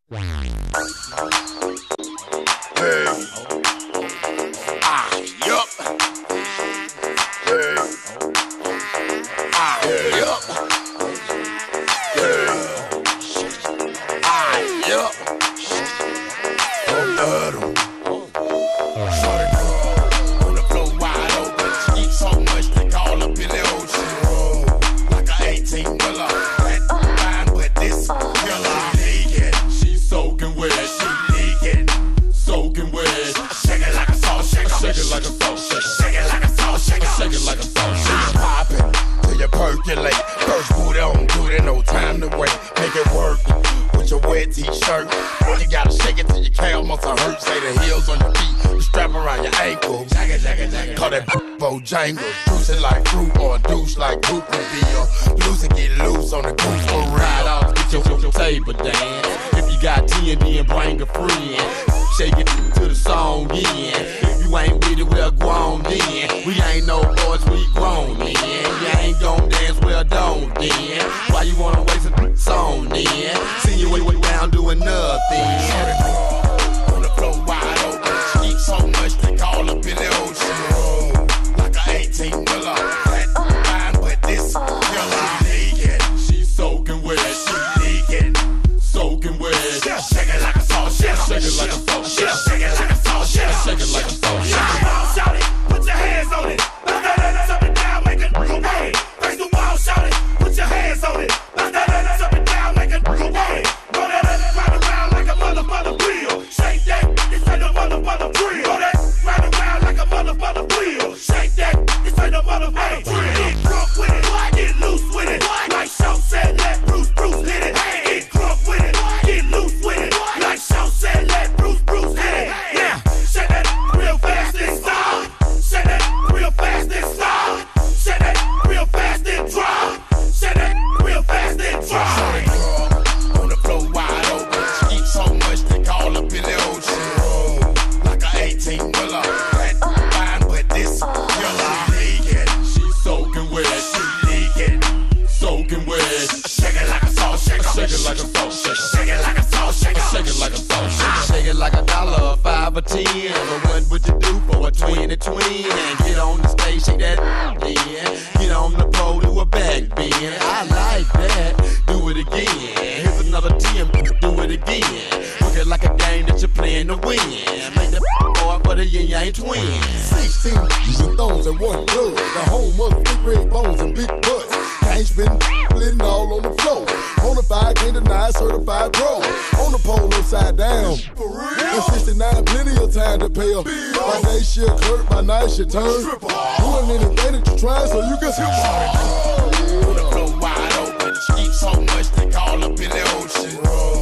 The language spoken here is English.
Jangle, juicing like fruit or a douche like poop would be loose and get loose on the goose for ride out. Get your table dance. If you got TND and bring a friend, shake it to the song in. If you ain't with it, we're grown then. We ain't no boys, we grown then. You ain't gon' dance, well don't then. Why you wanna waste a song then? See you way down doing nothing. On the floor wide open, she eat so much they call up in the ocean. 18 Miller, fine, but this killer naked. She soaking wet, she naked, soaking wet. Shake it like a salt shaker, shake it like a salt shaker, shake it like a salt shaker, shake it like a salt shaker. Shout it, put your hands on it. Up and down, make it go away. Face the wall, shout it, put your hands on it. Up and down, make it go away. Go that round around like a mother wheel. Shake that, this ain't a mother drill. Go that round around like a mother wheel. Shake that. The motherfucker get drunk with it, get loose with it. Like Shaw said, let Bruce hit it. Get drunk with it, get loose with it. Like Shaw said, let Bruce hit it. Yeah, shake that real fast and stop. Shake that real fast and stop. Shake that real fast and drop. Shake that real fast and drop. On the floor wide open, she eat so much they call up in the ocean. Like a 18 Miller, fine, but this killer. Soaking wet, soaking wet. Shake it like a salt shaker, shake it like a salt shaker, shake it like a salt shaker, shake it like a salt shaker. Shake it like $1, 5 or 10. But what would you do for a 20 twin? Get on the stage, shake that then. Get on the pole, do a back bend. I like that. Do it again. Here's another 10. Do it again. Look it like a game that you're playing to win. Make the boy for the yin-yang twins. 16 and thorns and one blood. The home of big red bones and big butts. Gangs been splitting all on the floor. Bonafide, can't deny, certified pro. On the pole upside down. For real? In 69, plenty of time to pay up. By day she'll clerk, by night she'll turn. Doing anything that you're trying so you can see. On the floor wide open. She eat so much they call up in the ocean.